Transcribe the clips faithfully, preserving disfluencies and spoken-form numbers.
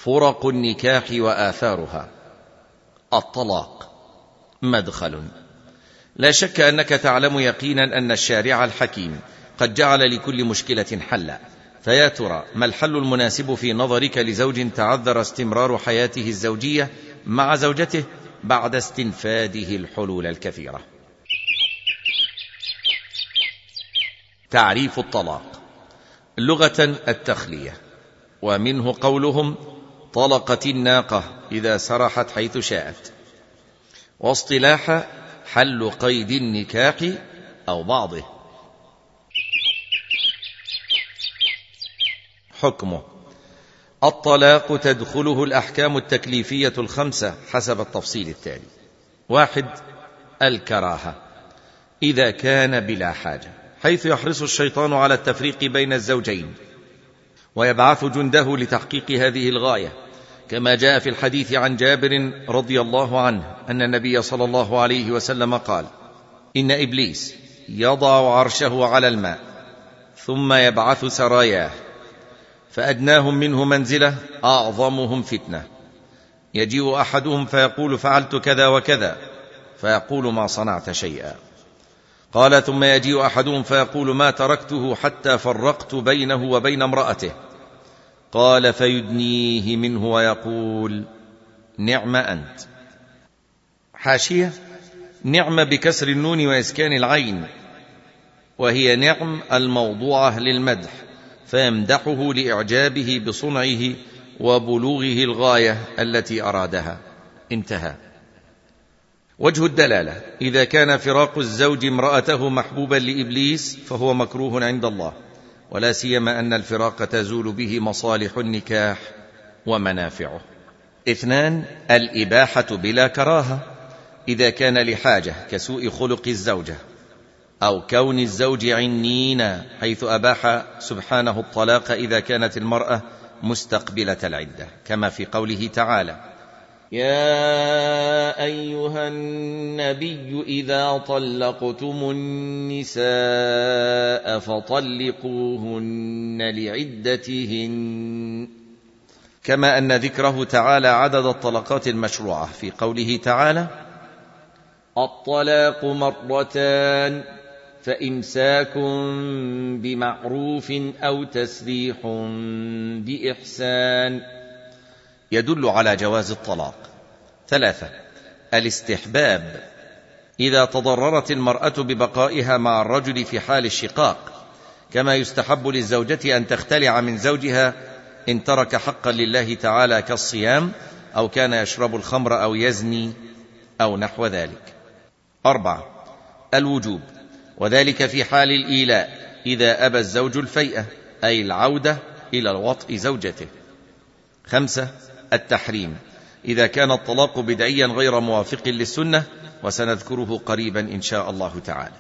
فرق النكاح وآثارها. الطلاق مدخل. لا شك أنك تعلم يقينا أن الشارع الحكيم قد جعل لكل مشكلة حلا، فيا ترى ما الحل المناسب في نظرك لزوج تعذر استمرار حياته الزوجية مع زوجته بعد استنفاده الحلول الكثيرة؟ تعريف الطلاق. لغة التخلية، ومنه قولهم طلقت الناقة إذا سرحت حيث شاءت، واصطلاح حل قيد النكاح أو بعضه. حكمه: الطلاق تدخله الأحكام التكليفية الخمسة حسب التفصيل التالي. واحد: الكراهة، إذا كان بلا حاجة، حيث يحرص الشيطان على التفريق بين الزوجين ويبعث جنده لتحقيق هذه الغاية، كما جاء في الحديث عن جابر رضي الله عنه أن النبي صلى الله عليه وسلم قال: إن إبليس يضع عرشه على الماء ثم يبعث سراياه، فأدناهم منه منزلة أعظمهم فتنة، يجيء أحدهم فيقول فعلت كذا وكذا، فيقول ما صنعت شيئا. قال: ثم يجيء أحدهم فيقول ما تركته حتى فرقت بينه وبين امرأته. قال: فيدنيه منه ويقول نعم أنت. حاشية: نعم بكسر النون وإسكان العين، وهي نعم الموضوعة للمدح، فيمدحه لإعجابه بصنعه وبلوغه الغاية التي أرادها. انتهى. وجه الدلالة: إذا كان فراق الزوج امرأته محبوبا لإبليس فهو مكروه عند الله، ولا سيما أن الفراق تزول به مصالح النكاح ومنافعه. اثنان: الإباحة بلا كراهة، إذا كان لحاجة كسوء خلق الزوجة أو كون الزوج عنينا، حيث أباح سبحانه الطلاق إذا كانت المرأة مستقبلة العدة، كما في قوله تعالى: يا أيها النبي إذا طلقتم النساء فطلقوهن لعدتهن، كما أن ذكره تعالى عدد الطلقات المشروعة في قوله تعالى: الطلاق مرتان فإمساك بمعروف أو تسريح بإحسان، يدل على جواز الطلاق. ثلاثة: الاستحباب، إذا تضررت المرأة ببقائها مع الرجل في حال الشقاق، كما يستحب للزوجة أن تختلع من زوجها إن ترك حقا لله تعالى كالصيام أو كان يشرب الخمر أو يزني أو نحو ذلك. أربعة: الوجوب، وذلك في حال الإيلاء، إذا أبى الزوج الفيئة، أي العودة إلى الوطء زوجته. خمسة: التحريم، إذا كان الطلاق بدعيا غير موافق للسنة، وسنذكره قريبا إن شاء الله تعالى.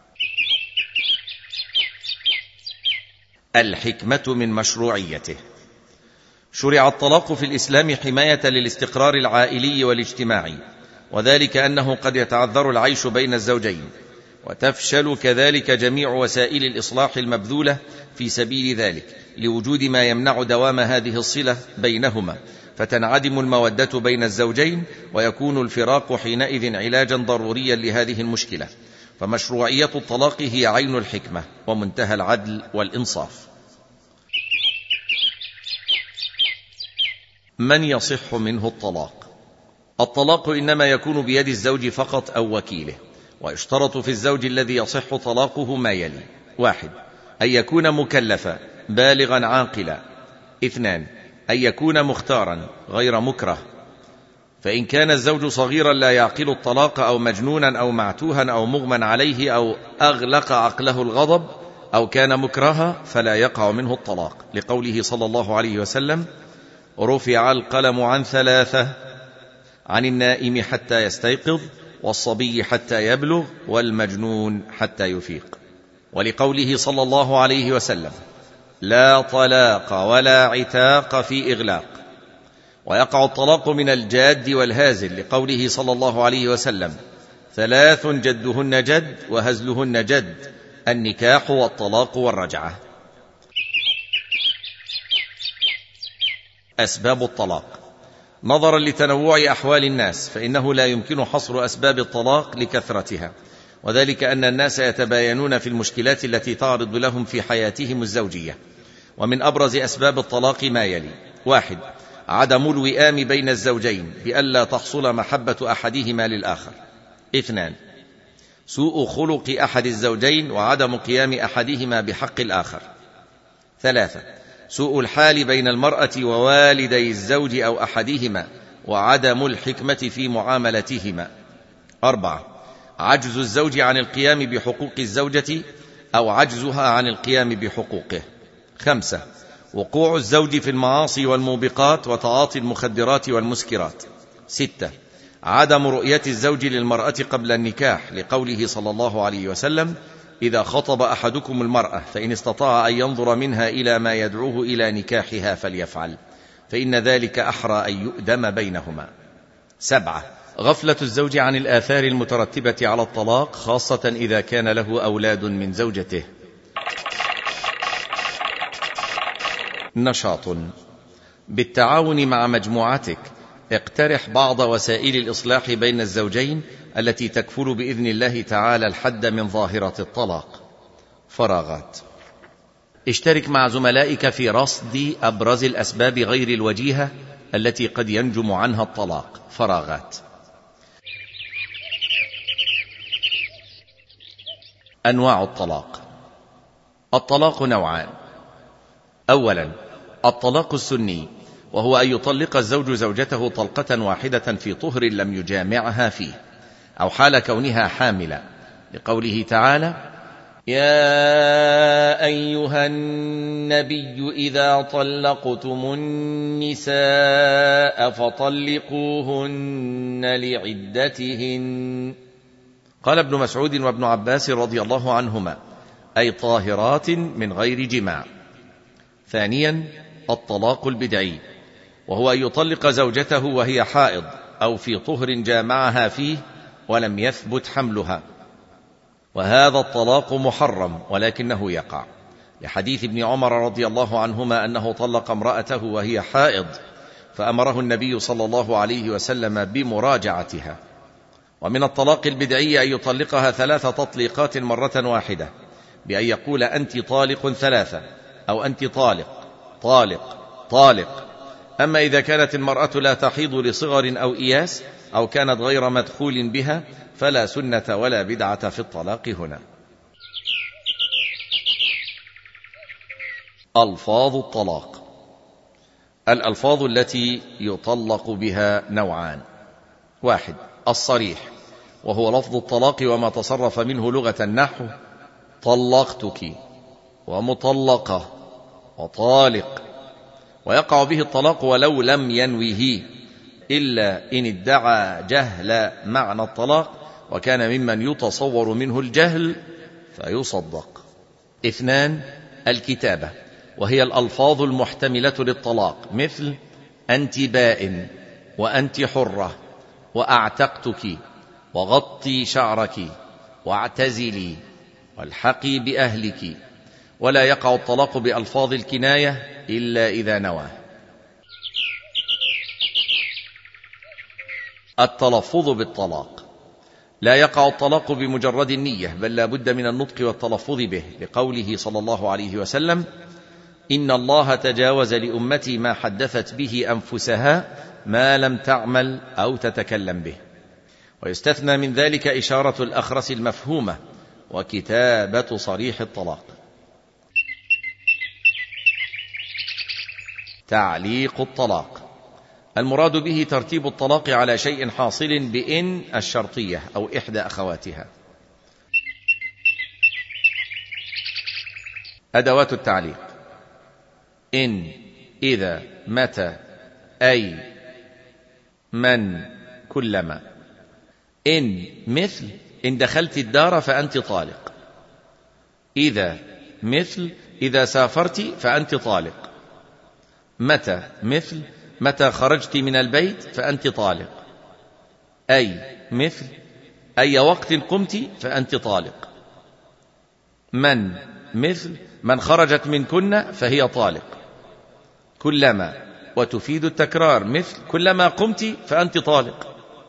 الحكمة من مشروعيته. شرع الطلاق في الإسلام حماية للاستقرار العائلي والاجتماعي، وذلك أنه قد يتعذر العيش بين الزوجين، وتفشل كذلك جميع وسائل الإصلاح المبذولة في سبيل ذلك، لوجود ما يمنع دوام هذه الصلة بينهما، فتنعدم المودة بين الزوجين، ويكون الفراق حينئذ علاجا ضروريا لهذه المشكلة. فمشروعية الطلاق هي عين الحكمة ومنتهى العدل والإنصاف. من يصح منه الطلاق؟ الطلاق إنما يكون بيد الزوج فقط أو وكيله، ويشترط في الزوج الذي يصح طلاقه ما يلي: واحد: أن يكون مكلفا بالغا عاقلا. اثنان: أن يكون مختارا غير مكره، فإن كان الزوج صغيرا لا يعقل الطلاق أو مجنونا أو معتوها أو مغمى عليه أو أغلق عقله الغضب أو كان مكرها فلا يقع منه الطلاق، لقوله صلى الله عليه وسلم: رفع القلم عن ثلاثة: عن النائم حتى يستيقظ، والصبي حتى يبلغ، والمجنون حتى يفيق. ولقوله صلى الله عليه وسلم: لا طلاق ولا عتاق في إغلاق. ويقع الطلاق من الجاد والهازل، لقوله صلى الله عليه وسلم: ثلاث جدهن جد وهزلهن جد: النكاح والطلاق والرجعة. أسباب الطلاق. نظرا لتنوع أحوال الناس فإنه لا يمكن حصر أسباب الطلاق لكثرتها، وذلك أن الناس يتباينون في المشكلات التي تعرض لهم في حياتهم الزوجية. ومن أبرز أسباب الطلاق ما يلي: واحد، عدم الوئام بين الزوجين بألا تحصل محبة أحدهما للآخر. اثنان، سوء خلق أحد الزوجين وعدم قيام أحدهما بحق الآخر. ثلاثة، سوء الحال بين المرأة ووالدي الزوج أو أحدهما وعدم الحكمة في معاملتهما. أربعة، عجز الزوج عن القيام بحقوق الزوجة أو عجزها عن القيام بحقوقه. خمسة، وقوع الزوج في المعاصي والموبقات وتعاطي المخدرات والمسكرات. ستة، عدم رؤية الزوج للمرأة قبل النكاح، لقوله صلى الله عليه وسلم: إذا خطب أحدكم المرأة فإن استطاع أن ينظر منها إلى ما يدعوه إلى نكاحها فليفعل، فإن ذلك أحرى أن يؤدم بينهما. سبعة، غفلة الزوج عن الآثار المترتبة على الطلاق، خاصة إذا كان له أولاد من زوجته. نشاط: بالتعاون مع مجموعتك اقترح بعض وسائل الإصلاح بين الزوجين التي تكفل بإذن الله تعالى الحد من ظاهرة الطلاق. فراغات: اشترك مع زملائك في رصد أبرز الأسباب غير الوجيهة التي قد ينجم عنها الطلاق. فراغات. أنواع الطلاق. الطلاق نوعان: أولا، الطلاق السني، وهو أن يطلق الزوج زوجته طلقة واحدة في طهر لم يجامعها فيه، أو حال كونها حاملة، لقوله تعالى: يا أيها النبي إذا طلقتم النساء فطلقوهن لعدتهن. قال ابن مسعود وابن عباس رضي الله عنهما: أي طاهرات من غير جماع. ثانيا، الطلاق البدعي، وهو أن يطلق زوجته وهي حائض أو في طهر جامعها فيه ولم يثبت حملها، وهذا الطلاق محرم ولكنه يقع، لحديث ابن عمر رضي الله عنهما أنه طلق امرأته وهي حائض فأمره النبي صلى الله عليه وسلم بمراجعتها. ومن الطلاق البدعي أن يطلقها ثلاث تطليقات مرة واحدة، بأن يقول: أنت طالق ثلاثة، أو أنت طالق طالق طالق. أما إذا كانت المرأة لا تحيض لصغر أو إياس، أو كانت غير مدخول بها، فلا سنة ولا بدعة في الطلاق هنا. ألفاظ الطلاق. الألفاظ التي يطلق بها نوعان: واحد، الصريح، وهو لفظ الطلاق وما تصرف منه لغة، نحو طلقتك ومطلقة وطالق، ويقع به الطلاق ولو لم ينوه، إلا إن ادعى جهل معنى الطلاق وكان ممن يتصور منه الجهل فيصدق. اثنان، الكتابة، وهي الألفاظ المحتملة للطلاق، مثل أنت بائن، وأنت حرة، وأعتقتك، وغطي شعرك، واعتزلي، والحقي بأهلك. ولا يقع الطلاق بألفاظ الكناية إلا إذا نوى. التلفظ بالطلاق. لا يقع الطلاق بمجرد النية، بل لا بد من النطق والتلفظ به، لقوله صلى الله عليه وسلم: إن الله تجاوز لأمتي ما حدثت به أنفسها ما لم تعمل أو تتكلم به. ويستثنى من ذلك إشارة الأخرس المفهومة وكتابة صريح الطلاق. تعليق الطلاق. المراد به ترتيب الطلاق على شيء حاصل بإن الشرطية أو إحدى أخواتها. أدوات التعليق: إن، إذا، متى، أي، من، كلما. إن مثل إن دخلت الدار فأنت طالق. إذا مثل إذا سافرت فأنت طالق. متى مثل متى خرجت من البيت فأنت طالق. أي مثل أي وقت قمت فأنت طالق. من مثل من خرجت منكن فهي طالق. كلما وتفيد التكرار، مثل كلما قمت فأنت طالق.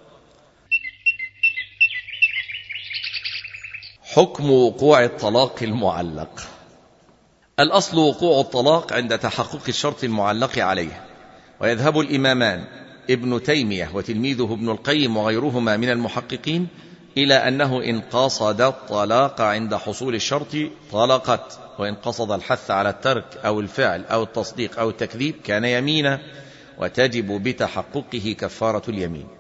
حكم وقوع الطلاق المعلق. الأصل وقوع الطلاق عند تحقق الشرط المعلق عليه، ويذهب الإمامان ابن تيمية وتلميذه ابن القيم وغيرهما من المحققين إلى أنه إن قصد الطلاق عند حصول الشرط طلقت، وإن قصد الحث على الترك أو الفعل أو التصديق أو التكذيب كان يمينا، وتجب بتحققه كفارة اليمين.